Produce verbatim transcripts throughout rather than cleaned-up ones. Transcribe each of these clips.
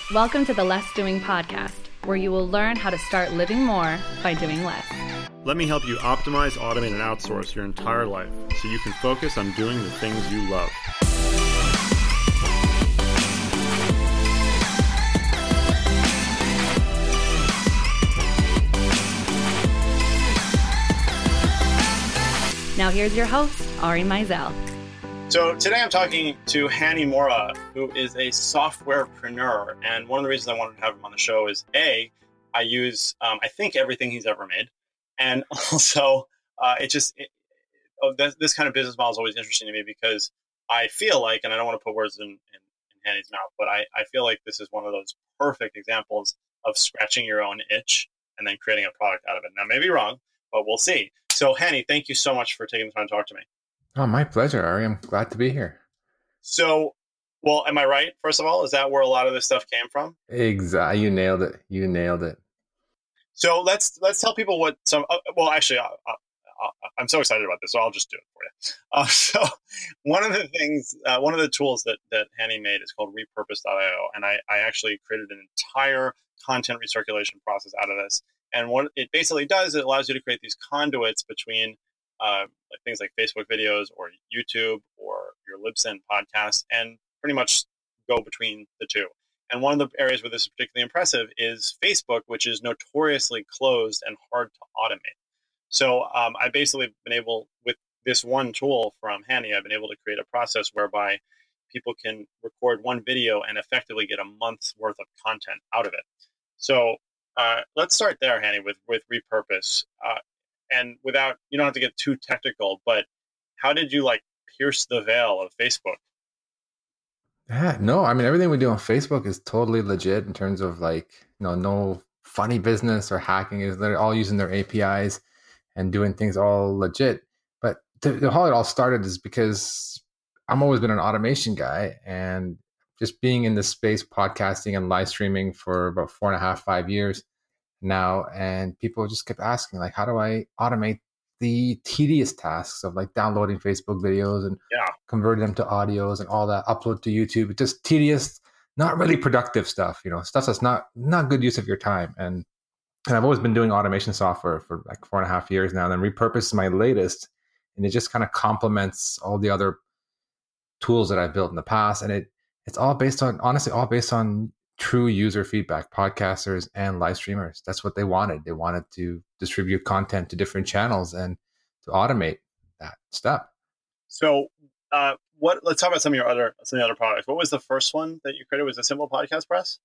Welcome to the Less Doing Podcast, where you will learn how to start living more by doing less. Let me help you optimize, automate, and outsource your entire life so you can focus on doing the things you love. Now here's your host, Ari Meisel. So today I'm talking to Hani Moura, who is a softwarepreneur. And one of the reasons I wanted to have him on the show is A, I use, um, I think, everything he's ever made. And also, uh, it just, it, oh, this, this kind of business model is always interesting to me because I feel like, and I don't want to put words in, in, in Hani's mouth, but I, I feel like this is one of those perfect examples of scratching your own itch and then creating a product out of it. Now, maybe wrong, but we'll see. So, Hani, thank you so much for taking the time to talk to me. Oh, my pleasure, Ari. I'm glad to be here. So, well, am I right? First of all, is that where a lot of this stuff came from? Exactly. You nailed it. You nailed it. So let's let's tell people what some. Uh, well, actually, uh, uh, uh, I'm so excited about this, so I'll just do it for you. Uh, so, one of the things, uh, one of the tools that that Hani made is called repurpose dot io, and I, I actually created an entire content recirculation process out of this. And what it basically does, it allows you to create these conduits between uh, like things like Facebook videos or YouTube or your Libsyn podcast, and pretty much go between the two. And one of the areas where this is particularly impressive is Facebook, which is notoriously closed and hard to automate. So um, I've basically been able, with this one tool from Hani, I've been able to create a process whereby people can record one video and effectively get a month's worth of content out of it. So uh, let's start there, Hani, with, with repurpose. Uh, and without, you don't have to get too technical, but how did you like pierce the veil of Facebook? Yeah, no, I mean, everything we do on Facebook is totally legit in terms of like, you know, no funny business or hacking. Is they're all using their A P Is and doing things all legit. But the, the how it all started is because I'm always been an automation guy, and just being in this space, podcasting and live streaming for about four and a half, five years now. And people just kept asking, like, how do I automate the tedious tasks of like downloading Facebook videos and yeah. converting them to audios and all that, upload to YouTube? It's just tedious, not really productive stuff, you know, stuff that's not not good use of your time. And and I've always been doing automation software for like four and a half years now. And then Repurpose is my latest, and it just kind of complements all the other tools that I've built in the past. And it it's all based on, honestly, all based on true user feedback. Podcasters and live streamers, that's what they wanted. They wanted to distribute content to different channels and to automate that step. So uh, what? Let's talk about some of your other some of the other products. What was the first one that you created? Was it Simple Podcast Press?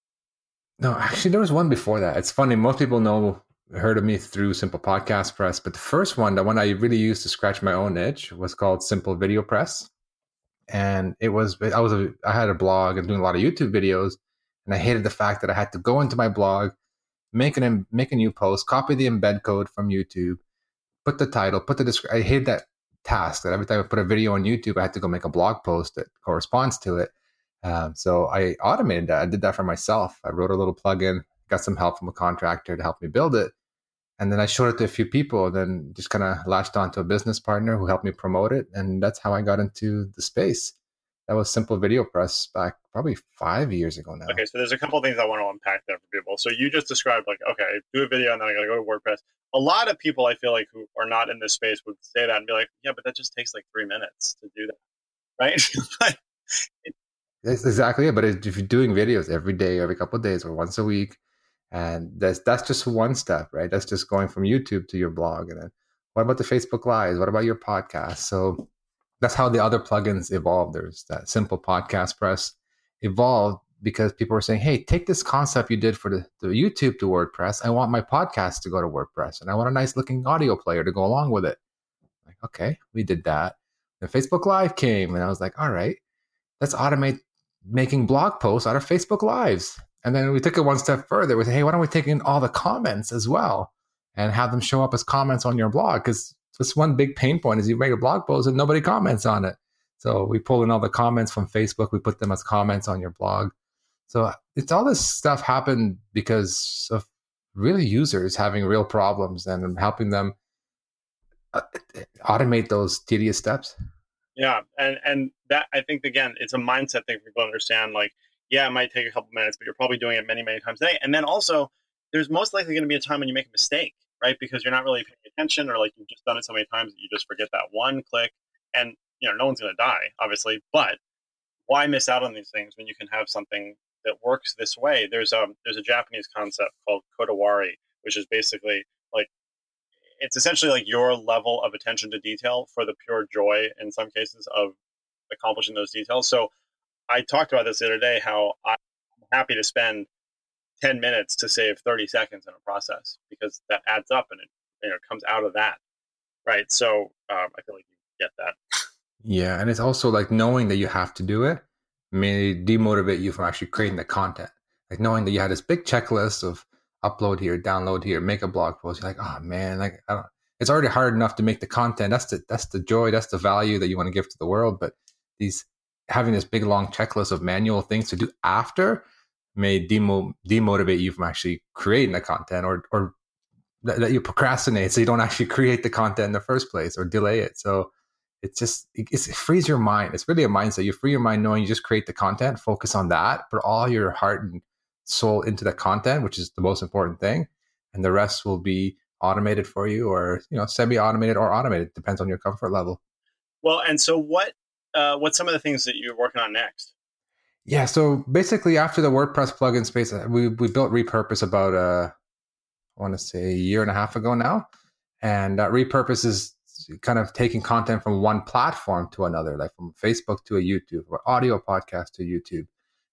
No, actually, there was one before that. It's funny. Most people know, heard of me through Simple Podcast Press, but the first one, the one I really used to scratch my own itch, was called Simple Video Press. And it was, I was, a, I had a blog and doing a lot of YouTube videos, and I hated the fact that I had to go into my blog, make an make a new post, copy the embed code from YouTube, put the title, put the description. I hated that task that every time I put a video on YouTube, I had to go make a blog post that corresponds to it. Um, so I automated that. I did that for myself. I wrote a little plugin, got some help from a contractor to help me build it. And then I showed it to a few people, and then just kind of latched onto a business partner who helped me promote it. And that's how I got into the space. That was Simple Video Press back probably five years ago now. Okay, so there's a couple of things I want to unpack there for people. So you just described like, okay, do a video and then I got to go to WordPress. A lot of people I feel like who are not in this space would say that and be like, yeah, but that just takes like three minutes to do that, right? But it, That's exactly it. But if you're doing videos every day, every couple of days, or once a week, and that's that's just one step, right? That's just going from YouTube to your blog. And then what about the Facebook Lives? What about your podcast? So that's how the other plugins evolved. There's that Simple Podcast Press evolved because people were saying, hey, take this concept you did for the, the YouTube to WordPress. I want my podcast to go to WordPress, and I want a nice looking audio player to go along with it. Like, okay, we did that. Then Facebook Live came, and I was like, all right, let's automate making blog posts out of Facebook Lives. And then we took it one step further. We said, hey, why don't we take in all the comments as well and have them show up as comments on your blog? Because that's one big pain point is you make a blog post and nobody comments on it. So we pull in all the comments from Facebook. We put them as comments on your blog. So it's all this stuff happened because of really users having real problems and helping them automate those tedious steps. Yeah. And, and that, I think, again, it's a mindset thing for people to understand. Like, yeah, it might take a couple minutes, but you're probably doing it many, many times a day. And then also, there's most likely going to be a time when you make a mistake, right? Because you're not really paying attention, or like you've just done it so many times that you just forget that one click. And you know, no one's going to die, obviously, but why miss out on these things when you can have something that works this way? There's a there's a Japanese concept called kodawari, which is basically like, it's essentially like your level of attention to detail for the pure joy, in some cases, of accomplishing those details. So I talked about this the other day, how I'm happy to spend ten minutes to save thirty seconds in a process, because that adds up and it, you know, comes out of that. Right. So um, I feel like you get that. Yeah. And it's also like knowing that you have to do it may demotivate you from actually creating the content. Like knowing that you had this big checklist of upload here, download here, make a blog post. You're like, oh man, like I don't, it's already hard enough to make the content. That's the that's the joy, that's the value that you want to give to the world. But these having this big long checklist of manual things to do after may demo, demotivate you from actually creating the content, or or that, that you procrastinate so you don't actually create the content in the first place, or delay it. So it's just it, it frees your mind. It's really a mindset. You free your mind knowing you just create the content, focus on that, put all your heart and soul into the content, which is the most important thing, and the rest will be automated for you, or you know, semi-automated or automated, depends on your comfort level. Well, and so what uh what's some of the things that you're working on next? Yeah, so basically after the WordPress plugin space, we we built Repurpose about uh I want to say a year and a half ago now, and uh, Repurpose is kind of taking content from one platform to another, like from Facebook to a YouTube, or audio podcast to YouTube.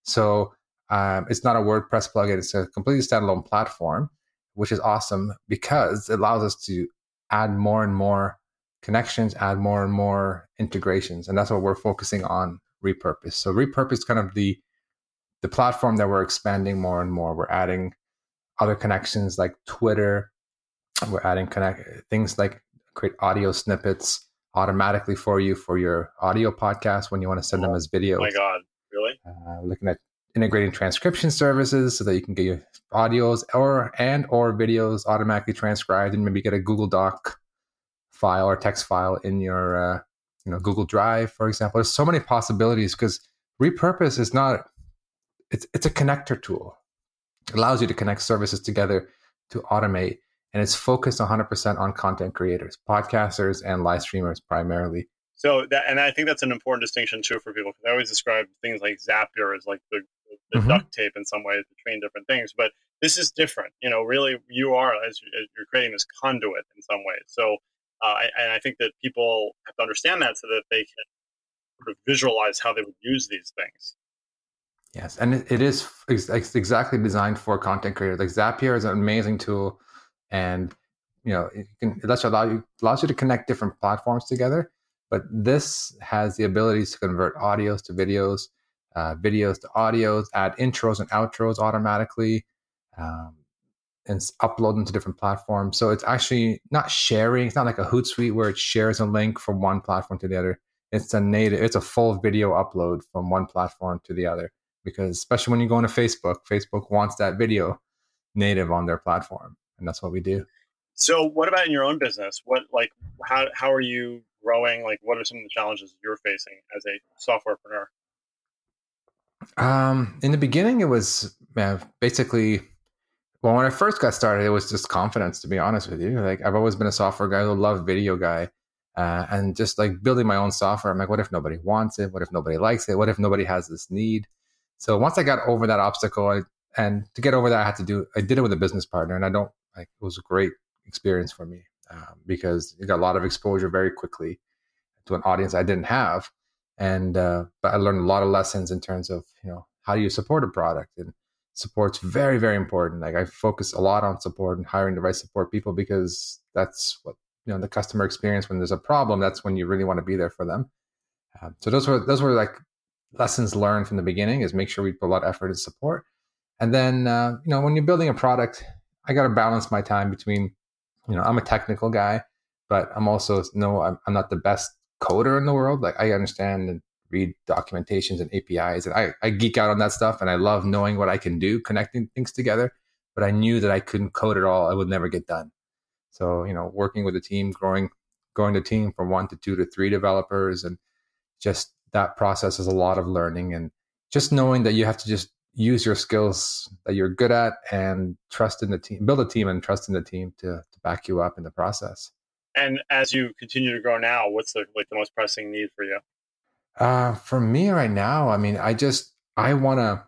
So Um, it's not a WordPress plugin. It's a completely standalone platform, which is awesome because it allows us to add more and more connections, add more and more integrations. And that's what we're focusing on Repurpose. So Repurpose is kind of the, the platform that we're expanding more and more. We're adding other connections like Twitter. We're adding connect things like create audio snippets automatically for you for your audio podcast when you want to send them as videos. Oh my God, really? Uh, looking at integrating transcription services so that you can get your audios or and or videos automatically transcribed, and maybe get a Google Doc file or text file in your uh, you know Google Drive, for example. There's so many possibilities because Repurpose is not it's it's a connector tool. It allows you to connect services together to automate, and it's focused one hundred percent on content creators, podcasters, and live streamers primarily. So that, and I think that's an important distinction too for people, because I always describe things like Zapier as like the, the mm-hmm. duct tape in some ways between different things, but this is different. You know, really, you are as you're creating this conduit in some ways. So, uh, I, and I think that people have to understand that so that they can sort of visualize how they would use these things. Yes, and it, it is it's exactly designed for content creators. Like Zapier is an amazing tool, and you know, it can it lets you allow you allows you to connect different platforms together. But this has the ability to convert audios to videos, uh, videos to audios, add intros and outros automatically, um, and upload them to different platforms. So it's actually not sharing. It's not like a Hootsuite where it shares a link from one platform to the other. It's a native. It's a full video upload from one platform to the other. Because especially when you go into Facebook, Facebook wants that video native on their platform, and that's what we do. So what about in your own business? What like how how are you growing? Like, what are some of the challenges you're facing as a softwarepreneur? Um, in the beginning, it was uh, basically, well, when I first got started, it was just confidence, to be honest with you. Like, I've always been a software guy, I love video guy, uh, and just like building my own software. I'm like, what if nobody wants it? What if nobody likes it? What if nobody has this need? So once I got over that obstacle, I, and to get over that, I had to do, I did it with a business partner, and I don't like, it was a great experience for me. Um, because you got a lot of exposure very quickly to an audience I didn't have, and uh, but I learned a lot of lessons in terms of you know how do you support a product, and support's very very important. Like I focus a lot on support and hiring the right support people, because that's what you know the customer experience when there's a problem. That's when you really want to be there for them. Um, so those were those were like lessons learned from the beginning. Is make sure we put a lot of effort in support, and then uh, you know when you're building a product, I got to balance my time between. You know, I'm a technical guy, but I'm also no, I'm, I'm not the best coder in the world. Like I understand and read documentations and A P Is, and I, I geek out on that stuff, and I love knowing what I can do, connecting things together. But I knew that I couldn't code it all; I would never get done. So, you know, working with a team, growing, growing the team from one to two to three developers, and just that process is a lot of learning and just knowing that you have to just use your skills that you're good at and trust in the team, build a team and trust in the team to, to back you up in the process. And as you continue to grow now, what's the like the most pressing need for you? Uh, for me right now, I mean, I just, I want to,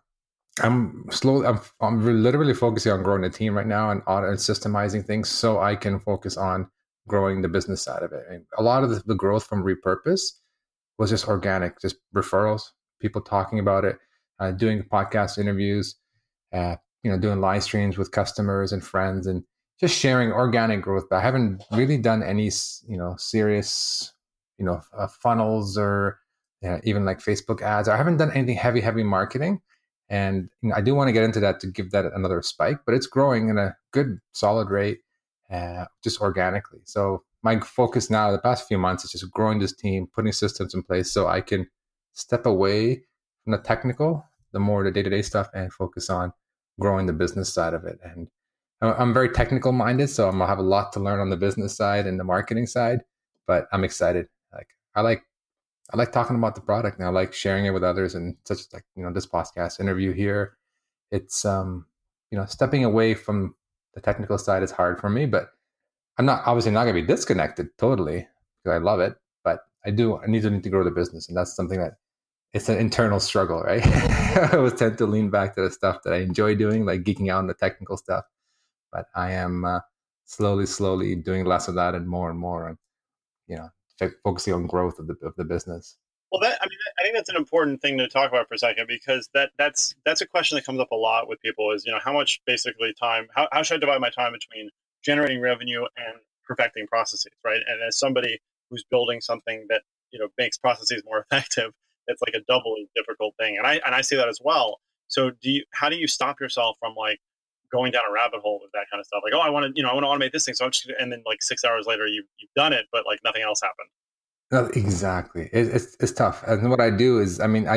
I'm slowly, I'm, I'm literally focusing on growing the team right now and audit and systemizing things so I can focus on growing the business side of it. And a lot of the, the growth from Repurpose was just organic, just referrals, people talking about it, uh, doing podcast interviews, uh, you know, doing live streams with customers and friends and just sharing organic growth. But I haven't really done any, you know, serious, you know, uh, funnels or uh, even like Facebook ads. I haven't done anything heavy, heavy marketing. And you know, I do want to get into that to give that another spike, but it's growing in a good, solid rate, uh, just organically. So my focus now, the past few months, is just growing this team, putting systems in place so I can step away from the technical, the more the day-to-day stuff, and focus on growing the business side of it. And I'm very technical minded, so I'm gonna have a lot to learn on the business side and the marketing side, but I'm excited. Like I like I like talking about the product and I like sharing it with others, and such like, you know, this podcast interview here. It's um, you know, stepping away from the technical side is hard for me, but I'm not obviously not gonna be disconnected totally because I love it, but I do I need to need to grow the business, and that's something that it's an internal struggle, right? I always tend to lean back to the stuff that I enjoy doing, like geeking out on the technical stuff. But I am uh, slowly, slowly doing less of that and more and more on, you know, f- focusing on growth of the of the business. Well, that I mean, I think that's an important thing to talk about for a second, because that that's that's a question that comes up a lot with people is, you know, how much basically time, how, how should I divide my time between generating revenue and perfecting processes, right? And as somebody who's building something that, you know, makes processes more effective, it's like a doubly difficult thing. And I and I see that as well. So do you, how do you stop yourself from like going down a rabbit hole with that kind of stuff? Like, oh, I want to, you know, I want to automate this thing. So I'm just, and then like six hours later, you, you've done it, but like nothing else happened. No, exactly. It, it's, it's tough. And what I do is, I mean, I,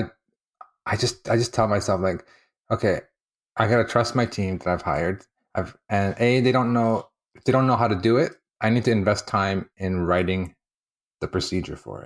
I just, I just tell myself like, okay, I got to trust my team that I've hired. I've, and A, they don't know, if they don't know how to do it, I need to invest time in writing the procedure for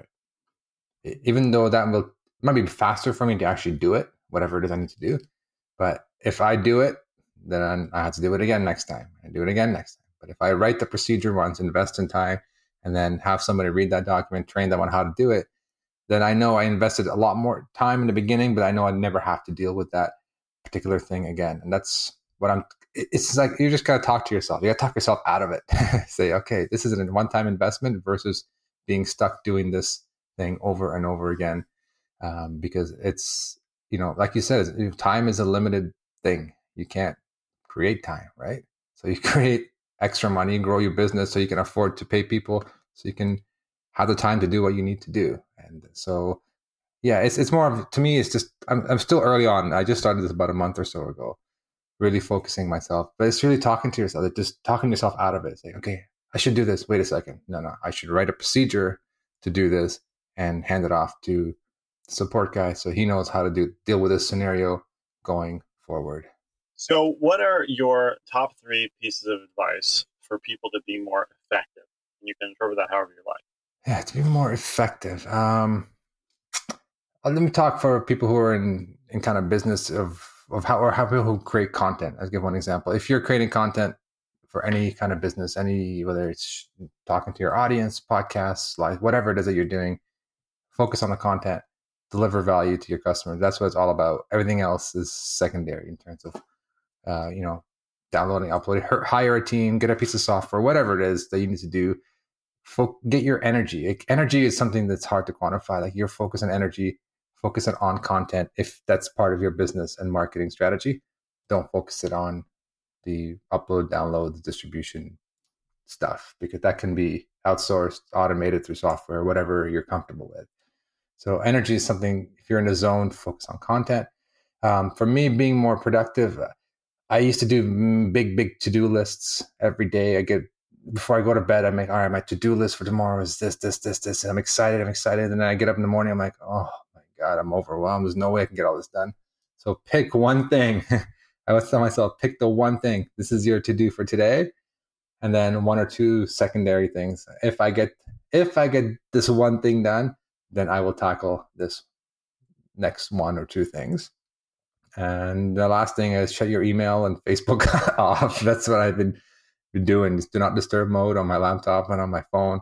it. Even though that will, might be faster for me to actually do it, whatever it is I need to do. But if I do it, then I have to do it again next time and do it again next time. But if I write the procedure once, invest in time, and then have somebody read that document, train them on how to do it, then I know I invested a lot more time in the beginning, but I know I never have to deal with that particular thing again. And that's what I'm, it's like, you just got to talk to yourself. You got to talk yourself out of it. Say, okay, this is a one-time investment versus being stuck doing this thing over and over again. Um, because it's, you know, like you said, time is a limited thing. You can't create time, right? So you create extra money, grow your business so you can afford to pay people, so you can have the time to do what you need to do. And so, yeah, it's it's more of, to me, it's just, I'm I'm still early on. I just started this about a month or so ago, really focusing myself. But it's really talking to yourself, like just talking yourself out of it. Saying, okay, I should do this. Wait a second. No, no, I should write a procedure to do this and hand it off to the support guy so he knows how to do deal with this scenario going forward. So what are your top three pieces of advice for people to be more effective? And you can interpret that however you like. Yeah, to be more effective. Um, let me talk for people who are in, in kind of business of, of how, or how people who create content. I'll give one example. If you're creating content for any kind of business, any, whether it's talking to your audience, podcasts, like whatever it is that you're doing, focus on the content, deliver value to your customers. That's what it's all about. Everything else is secondary in terms of, Uh, you know, downloading, uploading, hire a team, get a piece of software, whatever it is that you need to do. Fo- get your energy. Like, energy is something that's hard to quantify. Like your focus on energy, focus it on content. If that's part of your business and marketing strategy, don't focus it on the upload, download, the distribution stuff, because that can be outsourced, automated through software, whatever you're comfortable with. So energy is something, if you're in a zone, focus on content. Um, for me, being more productive, I used to do big, big to-do lists every day. I get, before I go to bed, I make, all right, my to-do list for tomorrow is this, this, this, this. And I'm excited, I'm excited. And then I get up in the morning, I'm like, oh my God, I'm overwhelmed. There's no way I can get all this done. So pick one thing. I always tell myself, pick the one thing. This is your to-do for today. And then one or two secondary things. If I get, if I get this one thing done, then I will tackle this next one or two things. And the last thing is shut your email and Facebook off. That's what I've been, been doing. Just do not disturb mode on my laptop and on my phone.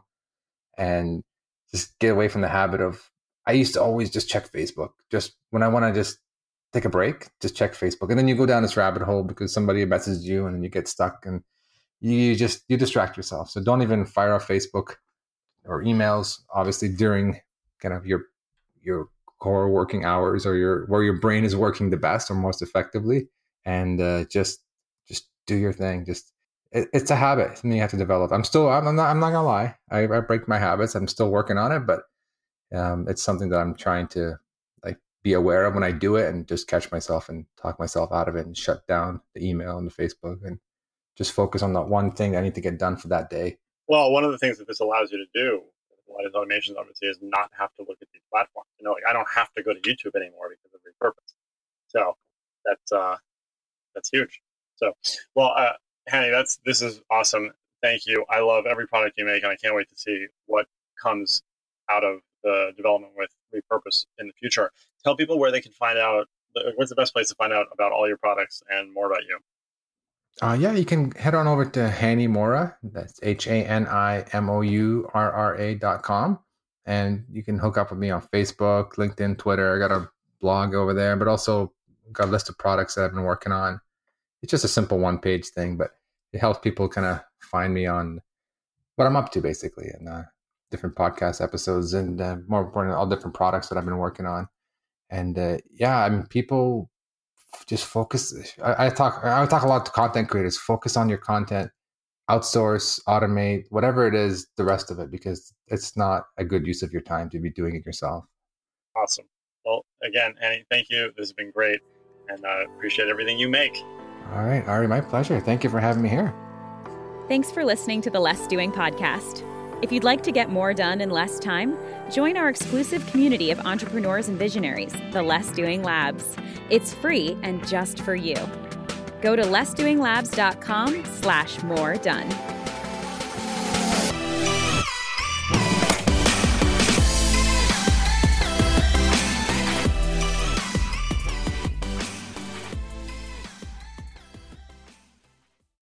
And just get away from the habit of, I used to always just check Facebook. Just when I want to just take a break, just check Facebook. And then you go down this rabbit hole because somebody messages you and then you get stuck and you just, you distract yourself. So don't even fire off Facebook or emails, obviously during kind of your, your core working hours or your, where your brain is working the best or most effectively. And uh, just, just do your thing. Just, it, it's a habit. Something you have to develop. I'm still, I'm not, I'm not gonna lie. I, I break my habits. I'm still working on it, but um, it's something that I'm trying to like be aware of when I do it and just catch myself and talk myself out of it and shut down the email and the Facebook and just focus on that one thing I need to get done for that day. Well, one of the things that this allows you to do, a lot of automations obviously, is not have to look at these platforms. You know, like I don't have to go to YouTube anymore because of Repurpose. So that's uh, that's huge. So, well, uh, Hani, that's this is awesome. Thank you. I love every product you make, and I can't wait to see what comes out of the development with Repurpose in the future. Tell people where they can find out. What's the best place to find out about all your products and more about you? Uh, yeah, you can head on over to Hani Mourra. That's H A N I M O U R R A dot com. And you can hook up with me on Facebook, LinkedIn, Twitter. I got a blog over there, but also got a list of products that I've been working on. It's just a simple one-page thing, but it helps people kind of find me on what I'm up to, basically, and uh, different podcast episodes and uh, more important, all different products that I've been working on. And uh, yeah, I mean, people just focus. I, I talk. I talk a lot to content creators. Focus on your content, outsource, automate, whatever it is. The rest of it, because it's not a good use of your time to be doing it yourself. Awesome. Well, again, Hani, thank you. This has been great, and I uh, appreciate everything you make. All right, Ari, my pleasure. Thank you for having me here. Thanks for listening to the Less Doing podcast. If you'd like to get more done in less time, join our exclusive community of entrepreneurs and visionaries, the Less Doing Labs. It's free and just for you. Go to less doing labs dot com slash more done.